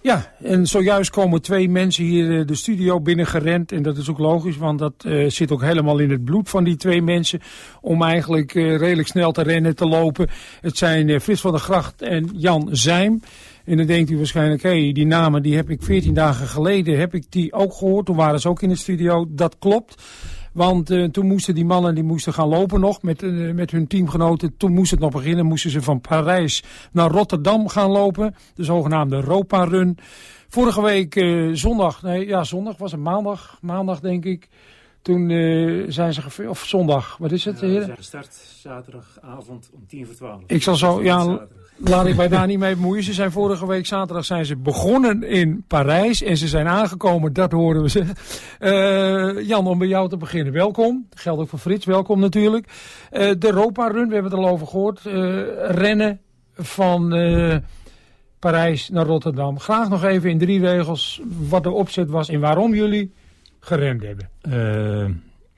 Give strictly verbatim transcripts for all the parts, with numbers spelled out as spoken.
Ja, en zojuist komen twee mensen hier de studio binnengerend. En dat is ook logisch, want dat uh, zit ook helemaal in het bloed van die twee mensen. Om eigenlijk uh, redelijk snel te rennen, te lopen. Het zijn uh, Frits van der Gracht en Jan Zijm. En dan denkt u waarschijnlijk, hé, hey, die namen die heb ik veertien dagen geleden heb ik die ook gehoord. Toen waren ze ook in de studio. Dat klopt. Want uh, toen moesten die mannen die moesten gaan lopen nog met, uh, met hun teamgenoten. Toen moest het nog beginnen. Moesten ze van Parijs naar Rotterdam gaan lopen. De zogenaamde Europa Run. Vorige week uh, zondag, nee ja zondag was het maandag. Maandag denk ik. Toen uh, zijn ze, geve- of zondag, wat is het? Ja, we zijn gestart zaterdagavond om tien voor twaalf. Ik zal zo, ja, laat ik mij daar niet mee bemoeien. Ze zijn vorige week zaterdag zijn ze begonnen in Parijs en ze zijn aangekomen, dat horen we ze. Uh, Jan, om bij jou te beginnen, welkom. Dat geldt ook voor Frits, welkom natuurlijk. Uh, de Europa Run, we hebben het al over gehoord. Uh, rennen van uh, Parijs naar Rotterdam. Graag nog even in drie regels wat de opzet was en waarom jullie gerend hebben. Uh,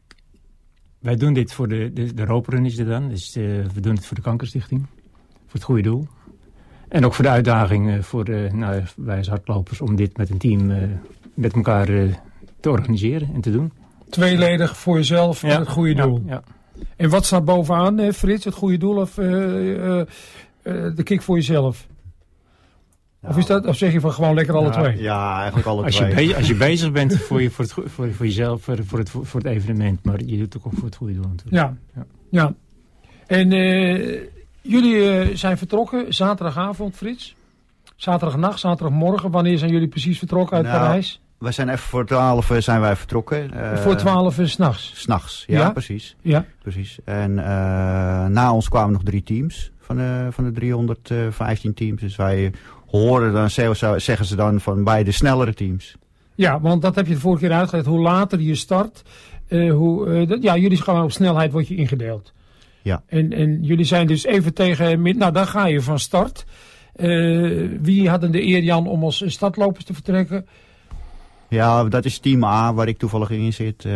wij doen dit voor de, de, de Europa Run is dit dan. Dus uh, we doen het voor de Kankerstichting. Voor het goede doel. En ook voor de uitdaging uh, voor uh, nou, wij als hardlopers om dit met een team uh, met elkaar uh, te organiseren en te doen. Tweeledig voor jezelf en ja, het goede doel. Ja, ja. En wat staat bovenaan, uh, Frits? Het goede doel of uh, uh, uh, de kick voor jezelf? Of, is dat, of zeg je van gewoon lekker alle ja, twee? Ja, eigenlijk alle als twee. Je be- als je bezig bent voor, je, voor, het, voor, voor jezelf, voor, voor, het, voor het evenement. Maar je doet het ook voor het goede doel natuurlijk. Ja, ja. ja. En uh, jullie uh, zijn vertrokken zaterdagavond, Frits. Zaterdagnacht, zaterdagmorgen. Wanneer zijn jullie precies vertrokken uit nou, Parijs? We zijn even voor twaalf zijn wij vertrokken. Uh, voor twaalf uur 's nachts? 's nachts, ja, ja, precies. Ja. precies. En uh, na ons kwamen nog drie teams van de, van de driehonderdvijftien teams. Dus wij horen dan, zeggen ze dan, van bij de snellere teams. Ja, want dat heb je de vorige keer uitgelegd. Hoe later je start, uh, hoe, uh, dat, ja, jullie gaan op snelheid word je ingedeeld. Ja. En, en jullie zijn dus even tegen, nou dan ga je van start. Uh, wie hadden de eer, Jan, om als startlopers te vertrekken? Ja, dat is team A, waar ik toevallig in zit. Uh,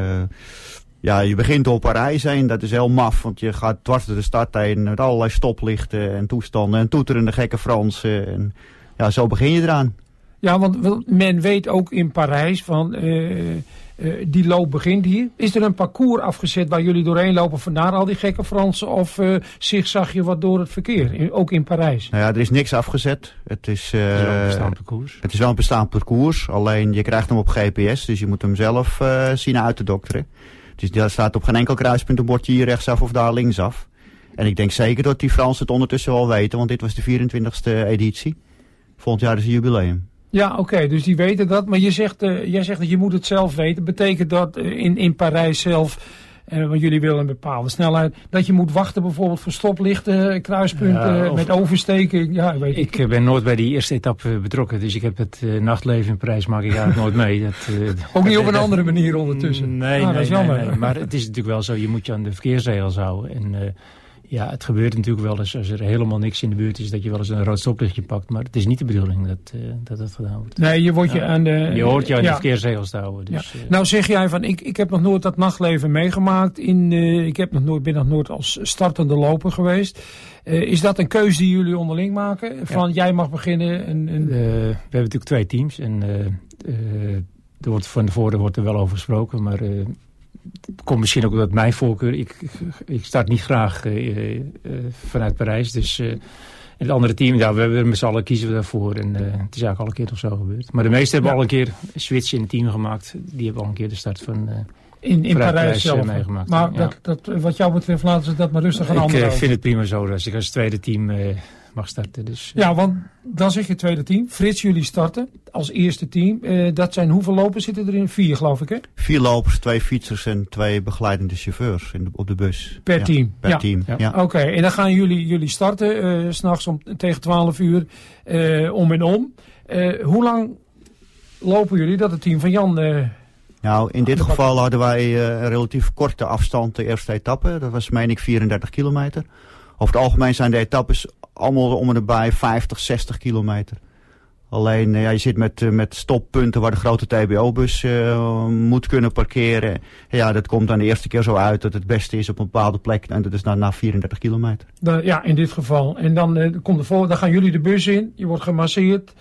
ja, je begint op Parijs heen, dat is heel maf, want je gaat dwars door de stad heen met allerlei stoplichten en toestanden en toeterende gekke Fransen. En ja, zo begin je eraan. Ja, want men weet ook in Parijs van, uh, uh, die loop begint hier. Is er een parcours afgezet waar jullie doorheen lopen, vandaar al die gekke Fransen? Of uh, zigzag je wat door het verkeer, in, ook in Parijs? Nou ja, er is niks afgezet. Het is, uh, het is wel een bestaand parcours. Het is wel een bestaand parcours, alleen je krijgt hem op G P S, dus je moet hem zelf uh, zien uit te dokteren. Dus daar staat op geen enkel kruispunt een bordje hier rechtsaf of daar linksaf. En ik denk zeker dat die Fransen het ondertussen wel weten, want dit was de vierentwintigste editie. Volgend jaar is het jubileum. Ja, oké, okay, dus die weten dat. Maar je zegt, uh, jij zegt dat je moet het zelf weten. Betekent dat uh, in, in Parijs zelf, uh, want jullie willen een bepaalde snelheid, dat je moet wachten bijvoorbeeld voor stoplichten, kruispunten, ja, of, met oversteken? Ja, weet ik. Ik ben nooit bij die eerste etappe betrokken, dus ik heb het uh, nachtleven in Parijs maak ik eigenlijk nooit mee. Dat, uh, Ook niet dat, op een dat, andere manier ondertussen? Nee, ah, nee, dat is nee, jammer. nee, maar het is natuurlijk wel zo, je moet je aan de verkeersregels houden. En uh, ja, het gebeurt natuurlijk wel eens als er helemaal niks in de buurt is, dat je wel eens een rood stoplichtje pakt. Maar het is niet de bedoeling dat uh, dat, dat gedaan wordt. Nee, je wordt je ja. aan de... Je hoort je aan ja. de verkeersregels te houden. Dus, ja. uh, nou zeg jij van, ik, ik heb nog nooit dat nachtleven meegemaakt. In, uh, ik heb nog nooit, ben nog nooit als startende loper geweest. Uh, is dat een keuze die jullie onderling maken? Van ja. jij mag beginnen? En, en... Uh, we hebben natuurlijk twee teams. En uh, uh, er wordt van tevoren wordt er wel over gesproken, maar... Uh, het komt misschien ook uit mijn voorkeur. Ik, ik, ik start niet graag uh, uh, vanuit Parijs. Dus uh, het andere team, ja, we hebben met z'n allen kiezen we daarvoor. En uh, het is eigenlijk al een keer nog zo gebeurd. Maar de meesten hebben ja. al een keer een switch in het team gemaakt. Die hebben al een keer de start van uh, in, in Parijs, Parijs zelf uh, meegemaakt. Maar ja. dat, dat, wat jou betreft laten ze dat maar rustig aan anderen. Ik uh, vind het prima zo als ik als tweede team uh, mag starten. Dus, uh. Ja, want dan zeg je tweede team. Frits, jullie starten als eerste team. Uh, dat zijn hoeveel lopers zitten erin? Vier, geloof ik, hè? Vier lopers, twee fietsers en twee begeleidende chauffeurs in de, op de bus. Per ja, team? Per ja. team, ja. ja. Oké, okay, en dan gaan jullie, jullie starten uh, 's nachts om, tegen twaalf uur uh, om en om. Uh, hoe lang lopen jullie dat het team van Jan... Uh, Nou, in dit geval hadden wij uh, een relatief korte afstand de eerste etappe. Dat was, meen ik, vierendertig kilometer. Over het algemeen zijn de etappes allemaal om en erbij vijftig, zestig kilometer. Alleen, uh, ja, je zit met, uh, met stoppunten waar de grote T B O-bus uh, moet kunnen parkeren. Ja, dat komt dan de eerste keer zo uit dat het beste is op een bepaalde plek. En dat is dan na vierendertig kilometer. De, ja, in dit geval. En dan, uh, komt er voor, dan gaan jullie de bus in. Je wordt gemasseerd.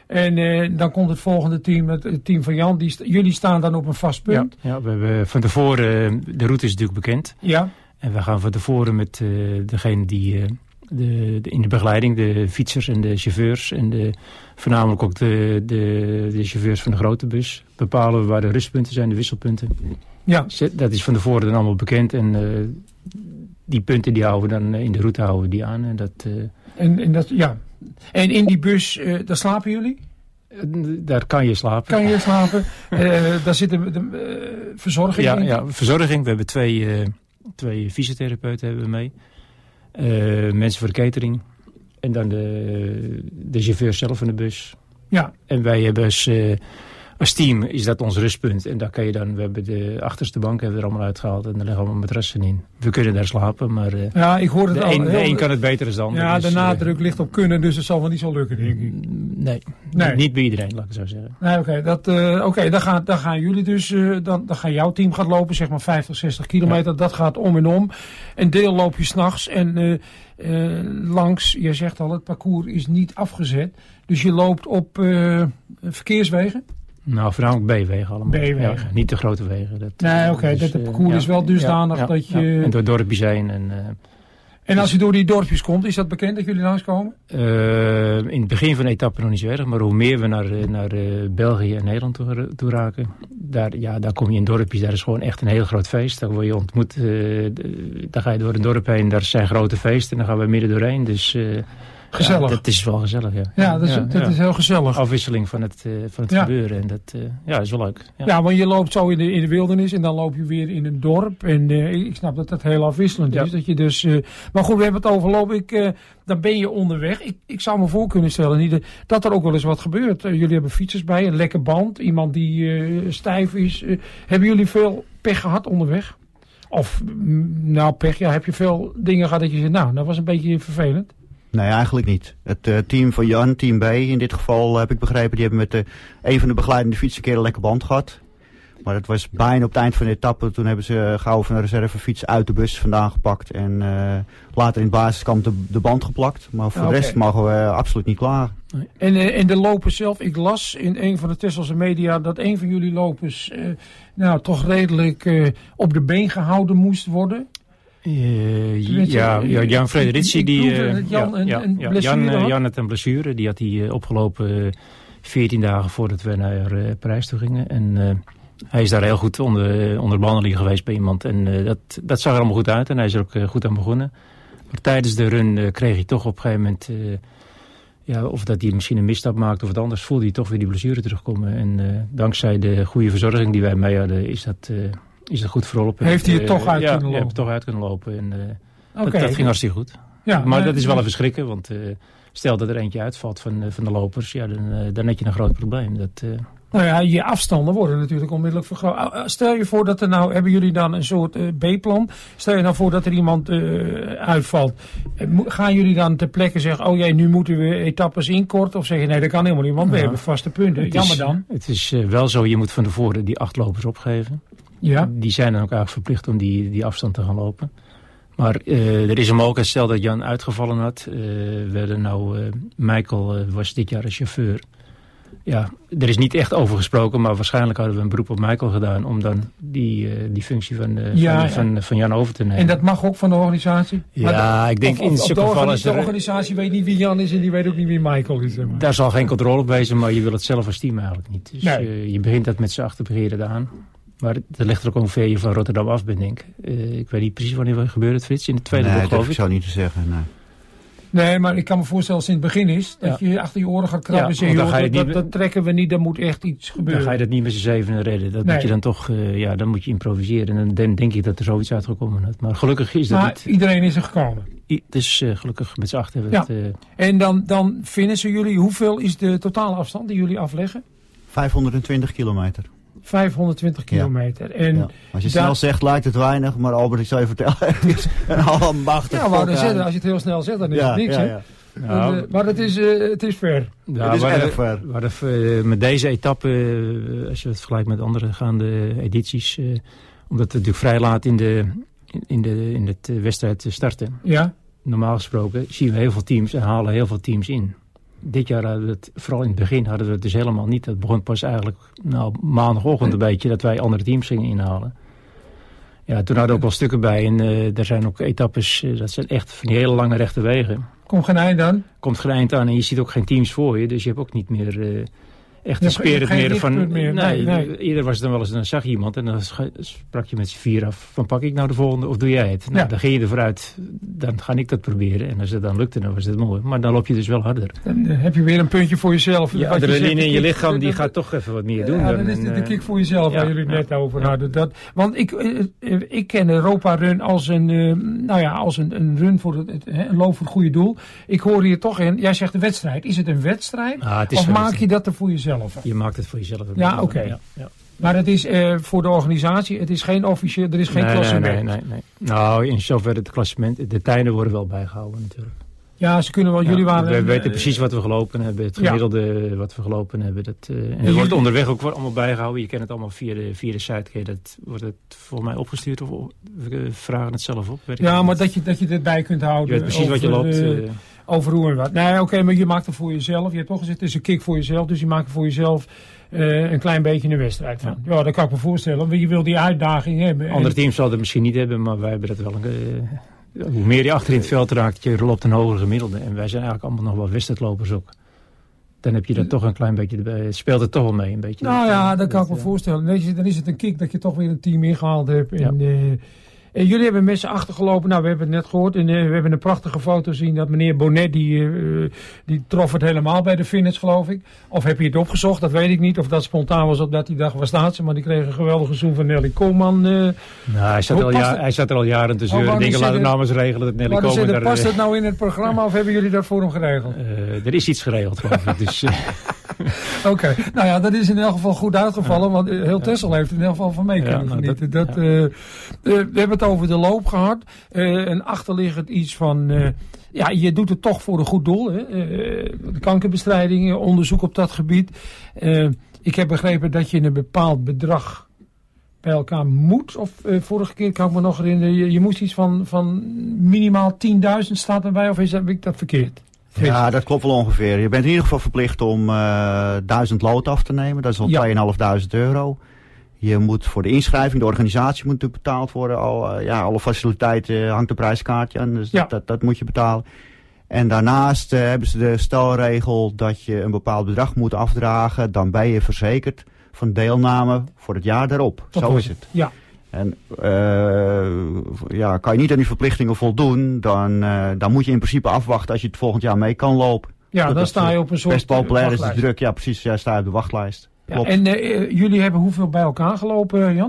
En uh, dan komt het volgende team, het, het team van Jan. Die st- jullie staan dan op een vast punt. Ja, ja, we hebben van tevoren, uh, de route is natuurlijk bekend. Ja. En we gaan van tevoren met uh, degene die uh, de, de, in de begeleiding, de fietsers en de chauffeurs en de, voornamelijk ook de, de, de chauffeurs van de grote bus, bepalen we waar de rustpunten zijn, de wisselpunten. Ja. Dat is van tevoren dan allemaal bekend en uh, die punten die houden we dan in de route houden we die aan. En, dat, uh, en, en, dat, ja. en in die bus, uh, daar slapen jullie? Daar kan je slapen. Kan je slapen. uh, daar zit de, de uh, verzorging ja, in. Ja, verzorging. We hebben twee, uh, twee fysiotherapeuten hebben we mee. Uh, mensen voor de catering. En dan de, de chauffeur zelf van de bus. Ja. En wij hebben als, uh, als team is dat ons rustpunt. En daar kan je dan, we hebben de achterste bank hebben we er allemaal uitgehaald. En daar liggen allemaal matrassen in. We kunnen daar slapen, maar uh, ja, ik hoor het de, al, een, de heel, een kan het beter dan de ander. Ja, dus, de nadruk uh, ligt op kunnen, dus het zal wel niet zo lukken, denk ik. Nee, nee. niet bij iedereen, laat ik het zo zeggen. Nee, oké, okay, uh, okay, dan, gaan, dan gaan jullie dus, uh, dan, dan gaan jouw team gaat lopen, zeg maar vijftig, zestig kilometer. Ja. Dat gaat om en om. Een deel loop je s'nachts en uh, uh, langs, je zegt al, het parcours is niet afgezet. Dus je loopt op uh, verkeerswegen? Nou, voornamelijk B-wegen allemaal. B-wegen. Ja, niet de grote wegen. Dat, nee, oké, dus, dat het parcours uh, is wel dusdanig ja, ja, dat je... Ja. En door dorpjes heen. En, uh, en als je door die dorpjes komt, is dat bekend dat jullie langskomen? Uh, in het begin van de etappe nog niet zo erg, maar hoe meer we naar, naar uh, België en Nederland toe, toe raken, daar, ja, daar kom je in dorpjes, daar is gewoon echt een heel groot feest. Daar word je ontmoet, uh, daar ga je door een dorp heen, daar zijn grote feesten en dan gaan we midden doorheen. Dus... Uh, Gezellig. Ja, dat is wel gezellig, ja. Ja, dat is, ja, dat ja. is heel gezellig. Afwisseling van het, uh, van het ja. gebeuren. En dat uh, ja, is wel leuk. Ja. ja, want je loopt zo in de, in de wildernis en dan loop je weer in een dorp. En uh, ik snap dat dat heel afwisselend ja. is. Dat je dus, uh, maar goed, we hebben het over loop. Ik, uh, dan ben je onderweg. Ik, ik zou me voor kunnen stellen niet, dat er ook wel eens wat gebeurt. Uh, jullie hebben fietsers bij, een lekke band. Iemand die uh, stijf is. Uh, hebben jullie veel pech gehad onderweg? Of, nou pech, ja, heb je veel dingen gehad dat je zegt, nou, dat was een beetje vervelend. Nee, eigenlijk niet. Het uh, team van Jan, team B in dit geval, heb ik begrepen, die hebben met de, een van de begeleidende fietsen een keer een lekke band gehad. Maar dat was bijna op het eind van de etappe. Toen hebben ze gauw van de reservefiets uit de bus vandaan gepakt. En uh, later in het basiskamp de, de band geplakt. Maar voor okay. de rest mogen we uh, absoluut niet klagen. En, uh, en de lopers zelf, ik las in een van de Texelse media dat een van jullie lopers uh, nou, toch redelijk uh, op de been gehouden moest worden. Uh, ja, ja, Jan Frederici, die uh, Jan, ja, een, ja, een ja, Jan, uh, Jan had een blessure, die had hij uh, opgelopen veertien uh, dagen voordat we naar uh, Parijs toe gingen. En uh, hij is daar heel goed onder, onder behandeling geweest bij iemand. En uh, dat, dat zag er allemaal goed uit en hij is er ook uh, goed aan begonnen. Maar tijdens de run uh, kreeg hij toch op een gegeven moment, uh, ja, of dat hij misschien een misstap maakte of wat anders, voelde hij toch weer die blessure terugkomen. En uh, dankzij de goede verzorging die wij mee hadden, is dat... Uh, Is er goed verlopen. Heeft hij het uh, toch uit ja, kunnen lopen? Ja, heb het toch uit kunnen lopen. En, uh, okay. dat, dat ging hartstikke goed. Ja, maar uh, dat is wel even schrikken, want uh, stel dat er eentje uitvalt van, uh, van de lopers, ja, dan, uh, dan heb je een groot probleem. Dat, uh... Nou ja, je afstanden worden natuurlijk onmiddellijk vergroot. Stel je voor dat er nou, hebben jullie dan een soort uh, B-plan? Stel je nou voor dat er iemand uh, uitvalt. Uh, gaan jullie dan ter plekke zeggen, oh jee, nu moeten we etappes inkorten? Of zeggen, nee, dat kan helemaal niet, want we ja. hebben vaste punten. Het Jammer is, dan. Het is uh, wel zo, je moet van tevoren die acht lopers opgeven. Ja. Die zijn dan ook eigenlijk verplicht om die, die afstand te gaan lopen. Maar uh, er is een mogelijkheid, stel dat Jan uitgevallen had. Uh, we hadden nou, uh, Michael uh, was dit jaar een chauffeur. Ja, er is niet echt over gesproken, maar waarschijnlijk hadden we een beroep op Michael gedaan om dan die, uh, die functie van, uh, ja, van, ja. van, van Jan over te nemen. En dat mag ook van de organisatie? Ja, de, ik denk of, in zulke gevallen... De, de organisatie weet niet wie Jan is en die weet ook niet wie Michael is. Zeg maar. Daar zal geen controle op wezen, maar je wil het zelf als team eigenlijk niet. Dus nee. uh, je begint dat met z'n achter begeren aan. Maar dat ligt er ook ongeveer je van Rotterdam af bent, denk ik. Uh, ik weet niet precies wanneer het gebeurt, Frits. In de tweede nee, blok, geloof ik. Nee, dat zou niet te zeggen, nee. Nee, maar ik kan me voorstellen als het in het begin is, dat ja. je achter je oren gaat krabben en ja, zeggen, joh, dat, dat, dat trekken we niet, dan moet echt iets gebeuren. Dan ga je dat niet met z'n zevenen redden. Dat nee. moet je dan toch, uh, ja, dan moet je improviseren. En dan denk ik dat er zoiets uitgekomen is. Maar gelukkig is dat maar niet. Iedereen is er gekomen. I, dus uh, gelukkig met z'n acht hebben we ja. het... Uh, en dan, dan vinden ze jullie, hoeveel is de totale afstand die jullie afleggen? vijfhonderdtwintig kilometer. vijfhonderdtwintig kilometer. Ja. En ja. Als je snel zegt lijkt het weinig, maar Albert, ik zal je vertellen, het is een allemachtig. Ja, maar zeggen, als je het heel snel zegt, dan is ja, het niks. Ja, hè? ja. Nou, uh, maar het is, uh, het is ver. Ja, het is waar erg de, ver. Waar de, uh, met deze etappe, uh, als je het vergelijkt met andere gaande edities, uh, omdat het natuurlijk vrij laat in de, in de, in de wedstrijd starten. Ja. Normaal gesproken zien we heel veel teams en halen heel veel teams in. dit jaar hadden we het, vooral in het begin hadden we het dus helemaal niet. Dat begon pas eigenlijk nou, maandagochtend een beetje dat wij andere teams gingen inhalen. Ja, toen hadden we ook wel stukken bij en uh, er zijn ook etappes, uh, dat zijn echt van die hele lange rechte wegen. Komt geen eind aan? Komt geen eind aan en je ziet ook geen teams voor je, dus je hebt ook niet meer uh, echt een spirit meer van... Meer. Nee, nee, nee. Eerder was het dan wel eens, dan zag je iemand en dan sprak je met z'n vier af van pak ik nou de volgende of doe jij het? Nou, ja. Dan ging je ervoor uit, dan ga ik dat proberen en als het dan lukte, dan was het mooi. Maar dan loop je dus wel harder. Dan uh, heb je weer een puntje voor jezelf. Ja, adrenaline in je lichaam, die gaat toch even wat meer doen. Ja, dan, dat is de, de kick voor jezelf ja, waar jullie het ja, net over ja. hadden. Dat, want ik, uh, ik ken Europa Run als een, uh, nou ja, als een, een run voor het, het, een loop voor het goede doel. Ik hoor hier toch in, jij zegt een wedstrijd. Is het een wedstrijd? Ah, het is of maak wedstrijd. je dat er voor jezelf? Je maakt het voor jezelf. Ja, oké. Okay. Ja, ja. Maar het is uh, voor de organisatie, het is geen officieel, er is geen nee, klassement. Nee, nee, nee, nee. Nou, in zoverre het klassement, de tijden worden wel bijgehouden natuurlijk. Ja, ze kunnen wel, ja, jullie waren... We weten uh, precies wat we gelopen hebben, het gemiddelde ja. wat we gelopen hebben. Dat, uh, en het wordt onderweg ook allemaal bijgehouden. Je kent het allemaal via de, via de site. Dat wordt het volgens mij opgestuurd of we vragen het zelf op. Weet ja, ik maar dat je, dat je dit bij kunt houden. Je weet precies over, wat je loopt. Uh, uh, over hoe en wat. Nee, oké, okay, maar je maakt het voor jezelf. Je hebt toch gezegd, het is een kick voor jezelf. Dus je maakt er voor jezelf uh, een klein beetje een wedstrijd van. Ja. ja, dat kan ik me voorstellen. Want je wil die uitdaging hebben. Andere teams zouden het misschien niet hebben, maar wij hebben dat wel. Uh, hoe meer je achter in het veld raakt, je loopt een hogere gemiddelde. En wij zijn eigenlijk allemaal nog wel wedstrijdlopers ook. Dan heb je dat toch een klein beetje erbij. Speelt het toch wel mee een beetje. Nou ja, dat kan ik me voorstellen. Nee, dan is het een kick dat je toch weer een team ingehaald hebt. En, ja. uh, En jullie hebben met z'n achter gelopen. Nou, we hebben het net gehoord. En, uh, we hebben een prachtige foto gezien dat meneer Bonnet, die, uh, die trof het helemaal bij de finish, geloof ik. Of heb je het opgezocht? Dat weet ik niet. Of dat spontaan was op dat die dag, waar staat ze? Maar die kreeg een geweldige zoen van Nelly Koolman. Uh, nou, hij zat, al ja, hij zat er al jaren te zeuren. Oh, dingen laten namens regelen dat Nelly Koolman... Daar, past het nou in het programma of hebben jullie dat voor hem geregeld? Uh, er is iets geregeld, geloof ik. Dus... Uh, Oké, okay. Nou ja, dat is in elk geval goed uitgevallen, ja. Want heel Texel heeft er in elk geval van mee kunnen ja, nou, genieten. Dat, dat, ja. uh, uh, we hebben het over de loop gehad. Uh, en achterliggend iets van, uh, ja, je doet het toch voor een goed doel. Hè? Uh, de kankerbestrijding, onderzoek op dat gebied. Uh, ik heb begrepen dat je een bepaald bedrag bij elkaar moet. Of uh, vorige keer kan ik me nog herinneren, je, je moest iets van, van minimaal tienduizend staat erbij, of is dat, heb ik dat verkeerd? Ja, dat klopt wel ongeveer. Je bent in ieder geval verplicht om uh, duizend lood af te nemen. Dat is al ja. tweeënhalfduizend euro. Je moet voor de inschrijving, de organisatie moet natuurlijk betaald worden. Al, uh, ja, alle faciliteiten hangt de prijskaartje aan, dus ja. dat, dat, dat moet je betalen. En daarnaast uh, hebben ze de stelregel dat je een bepaald bedrag moet afdragen. Dan ben je verzekerd van deelname voor het jaar daarop. Dat Zo is het. Ja. En uh, ja, kan je niet aan die verplichtingen voldoen, dan, uh, dan moet je in principe afwachten als je het volgend jaar mee kan lopen. Ja, dan sta je op een soort best populair is de druk, ja precies, ja, sta je op de wachtlijst. Ja, en uh, jullie hebben hoeveel bij elkaar gelopen, Jan?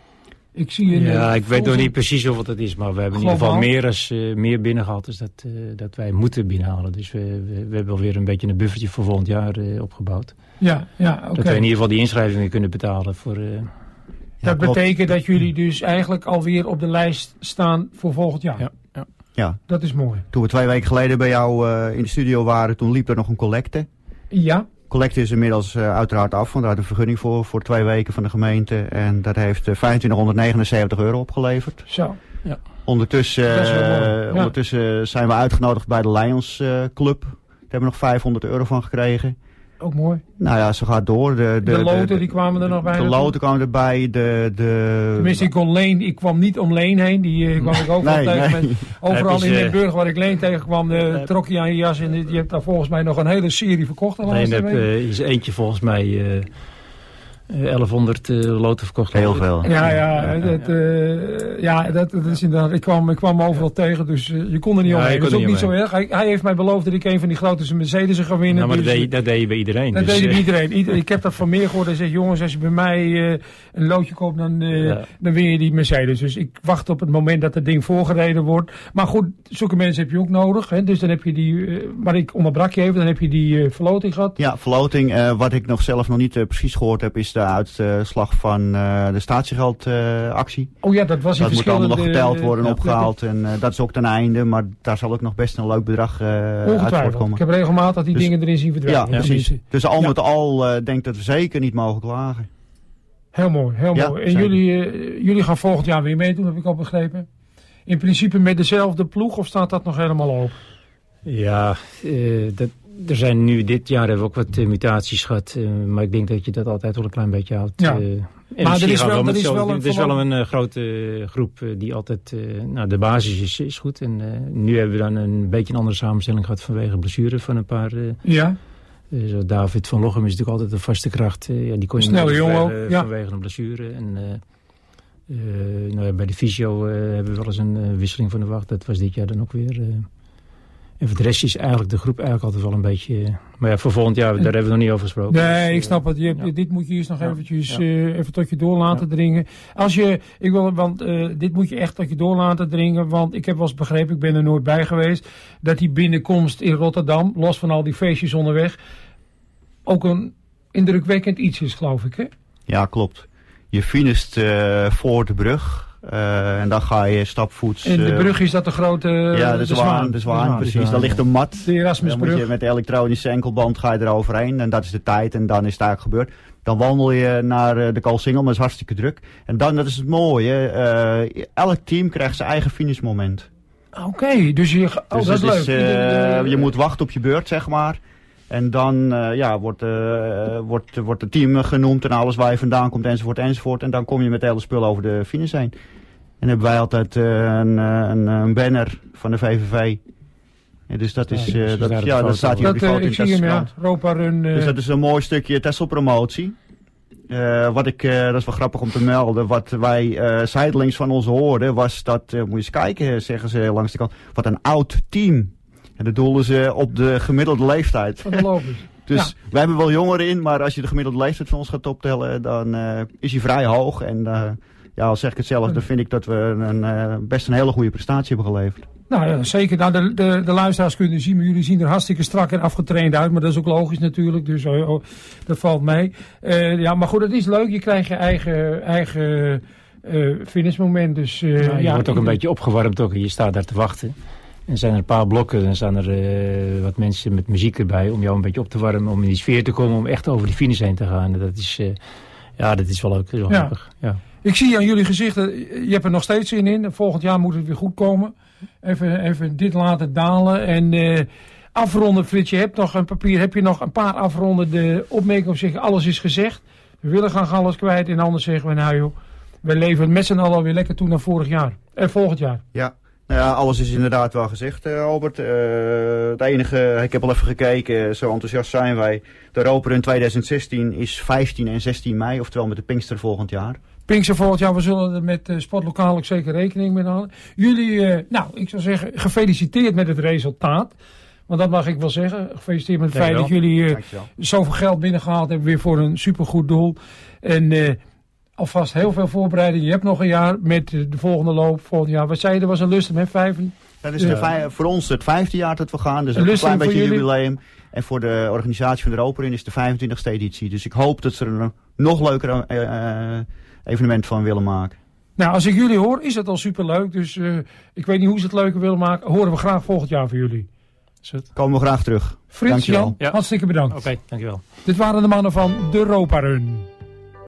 Ik zie je. Ja, ik weet nog niet precies hoeveel dat is, maar we hebben in ieder geval meer, als, uh, meer binnengehaald dus dat, uh, dat wij moeten binnenhalen. Dus we, we, we hebben alweer een beetje een buffertje voor volgend jaar uh, opgebouwd. Ja, ja, oké. Okay. Dat we in ieder geval die inschrijvingen kunnen betalen voor... Uh, Ja, dat betekent dat jullie dus eigenlijk alweer op de lijst staan voor volgend jaar. Ja, ja. ja. Dat is mooi. Toen we twee weken geleden bij jou uh, in de studio waren, toen liep er nog een collecte. Ja. Collecte is inmiddels uh, uiteraard af, want daar had een vergunning voor, voor twee weken van de gemeente. En dat heeft uh, vijfentwintighonderdnegenenzeventig euro opgeleverd. Zo, ja. Ondertussen, uh, ja. ondertussen zijn we uitgenodigd bij de Lions uh, Club. Daar hebben we nog vijfhonderd euro van gekregen. Ook mooi. Nou ja, ze gaat door. De, de, de loten de, de, die kwamen er nog bij. De loten kwamen erbij. De, de... Tenminste, ik kon Leen, ik kwam niet om Leen heen. Die uh, kwam ik overal nee, tegen. Nee. Met, overal in Den Burg waar ik Leen tegenkwam, uh, trok je aan je jas. En je hebt daar volgens mij nog een hele serie verkocht. Nee, er uh, is eentje volgens mij... Uh, elfhonderd uh, loten verkocht. Heel veel. Ja, ja, ja, dat, uh, ja dat, dat is inderdaad. Ik kwam, ik kwam overal tegen, dus uh, je kon er niet ja, omheen. Dat is ook niet omheen. Zo erg. Hij, hij heeft mij beloofd dat ik een van die grote Mercedes ga winnen. Nou, maar dus, dat, deed, dat deed je bij iedereen. Dat dus, deed je bij iedereen. Ieder, ik heb dat van meer gehoord. Hij zegt, jongens, als je bij mij uh, een loodje koopt, dan, uh, ja. dan win je die Mercedes. Dus ik wacht op het moment dat het ding voorgereden wordt. Maar goed, zulke mensen heb je ook nodig. Hè? Dus dan heb je die, uh, maar ik onderbrak je even, dan heb je die uh, verloting gehad. Ja, verloting. Uh, wat ik nog zelf nog niet uh, precies gehoord heb, is de uitslag van uh, de statiegeldactie. Uh, oh ja, dat was in Dat moet allemaal nog geteld worden en uh, opgehaald. En uh, dat is ook ten einde, maar daar zal ook nog best een leuk bedrag uh, uit voortkomen. Ik heb regelmatig die dus, dingen erin zien verdwijnen. Ja, ja, precies. Dus al met ja. al uh, denk ik dat we zeker niet mogen klagen. Heel mooi, heel ja, mooi. En jullie, uh, jullie gaan volgend jaar weer meedoen, heb ik al begrepen. In principe met dezelfde ploeg of staat dat nog helemaal open? Ja, uh, dat... er zijn nu, dit jaar hebben we ook wat uh, mutaties gehad. Uh, maar ik denk dat je dat altijd wel een klein beetje houdt. Ja. Uh, maar er is wel, er is zo, wel een, er is wel een uh, grote uh, groep uh, die altijd... Uh, nou, de basis is, is goed. En uh, nu hebben we dan een beetje een andere samenstelling gehad vanwege blessure van een paar... Uh, ja. Uh, zo David van Lochem is natuurlijk altijd een vaste kracht. Uh, ja, die kon je snelle jongen ook. Uh, ja. Vanwege een blessure. En uh, uh, nou ja, bij de fysio uh, hebben we wel eens een uh, wisseling van de wacht. Dat was dit jaar dan ook weer... Uh, En voor de rest is eigenlijk de groep eigenlijk altijd wel een beetje... Maar ja, voor volgend jaar, daar hebben we nog niet over gesproken. Nee, dus, ik snap het. Je hebt, ja. Dit moet je eerst nog ja. eventjes ja. uh, even tot je door laten ja. dringen. Als je, ik wil, want uh, dit moet je echt tot je door laten dringen. Want ik heb wel eens begrepen, ik ben er nooit bij geweest... dat die binnenkomst in Rotterdam, los van al die feestjes onderweg... ook een indrukwekkend iets is, geloof ik, hè? Ja, klopt. Je finisht uh, voor de brug... Uh, en dan ga je stapvoets... En de uh, brug is dat de grote... Uh, ja, de, de zwaan, de zwaan, de zwaan precies. De zwaan, daar ligt ja. een mat. De Erasmusbrug. Dan moet je met de elektronische enkelband ga je eroverheen. En dat is de tijd. En dan is het eigenlijk gebeurd. Dan wandel je naar uh, de Koolsingel, maar dat is hartstikke druk. En dan, dat is het mooie, uh, elk team krijgt zijn eigen finishmoment. Oké, okay, dus je... Oh, dus dat is leuk. Is, uh, de, de, je moet wachten op je beurt, zeg maar. En dan uh, ja, wordt, uh, wordt, wordt het team genoemd en alles waar je vandaan komt enzovoort enzovoort. En dan kom je met het hele spul over de finish heen. En hebben wij altijd uh, een, een, een banner van de V V V. Ja, dus dat is, uh, dat, dat, ja, dat staat hier op die foto in de ja, Europa Run. Uh... Dus dat is een mooi stukje Tesla-promotie. Uh, wat ik, uh, dat is wel grappig om te melden, wat wij uh, zijdelings van ons hoorden, was dat, uh, moet je eens kijken, zeggen ze langs de kant, wat een oud team. En dat doelen ze op de gemiddelde leeftijd. Dat logisch. Dus ja. wij hebben wel jongeren in, maar als je de gemiddelde leeftijd van ons gaat optellen, dan uh, is hij vrij hoog. En uh, ja, al zeg ik het zelf, dan vind ik dat we een, uh, best een hele goede prestatie hebben geleverd. Nou ja, zeker. Nou, de, de, de luisteraars kunnen zien, maar jullie zien er hartstikke strak en afgetraind uit. Maar dat is ook logisch natuurlijk, dus oh, oh, dat valt mee. Uh, ja, maar goed, het is leuk. Je krijgt je eigen, eigen uh, finishmoment. Dus, uh, ja, je ja, wordt ook ik, een beetje opgewarmd ook. Je staat daar te wachten. En zijn er een paar blokken, dan staan er uh, wat mensen met muziek erbij om jou een beetje op te warmen, om in die sfeer te komen, om echt over die finish heen te gaan. En dat is, uh, ja, dat is wel leuk. Dat is wel ja. grappig. Ja. Ik zie aan jullie gezichten, je hebt er nog steeds zin in. Volgend jaar moet het weer goed komen. Even, even dit laten dalen. En uh, afronden, Frits, je hebt nog een papier, heb je nog een paar afrondende opmerkingen of zeggen, alles is gezegd. We willen graag alles kwijt en anders zeggen we, nou joh, we leven met z'n allen alweer lekker toe naar vorig jaar. En volgend jaar. Ja. Nou ja, alles is inderdaad wel gezegd, uh, Albert. Uh, het enige, ik heb al even gekeken, zo enthousiast zijn wij. De Europa Run twintig zestien is vijftien en zestien mei, oftewel met de Pinkster volgend jaar. Pinkster volgend jaar, we zullen er met uh, Sportlokaal ook zeker rekening mee houden. Jullie, uh, nou, ik zou zeggen, gefeliciteerd met het resultaat. Want dat mag ik wel zeggen. Gefeliciteerd met het feit dat jullie uh, zoveel geld binnengehaald hebben weer voor een supergoed doel. En... Uh, alvast heel veel voorbereiding. Je hebt nog een jaar met de volgende loop volgend jaar. Wat zei je, er was een lustum, hè? Vijf? Dat is de vij- voor ons het vijfde jaar dat we gaan. Dus een, een klein beetje jubileum. En voor de organisatie van de Europa Run is de vijfentwintigste editie. Dus ik hoop dat ze er een nog leuker uh, evenement van willen maken. Nou, als ik jullie hoor, is het al superleuk. Dus uh, ik weet niet hoe ze het leuker willen maken. Horen we graag volgend jaar van jullie. Komen we graag terug. Frits, dankjewel. Jan, ja. hartstikke bedankt. Oké, okay, dankjewel. Dit waren de mannen van de Europa Run.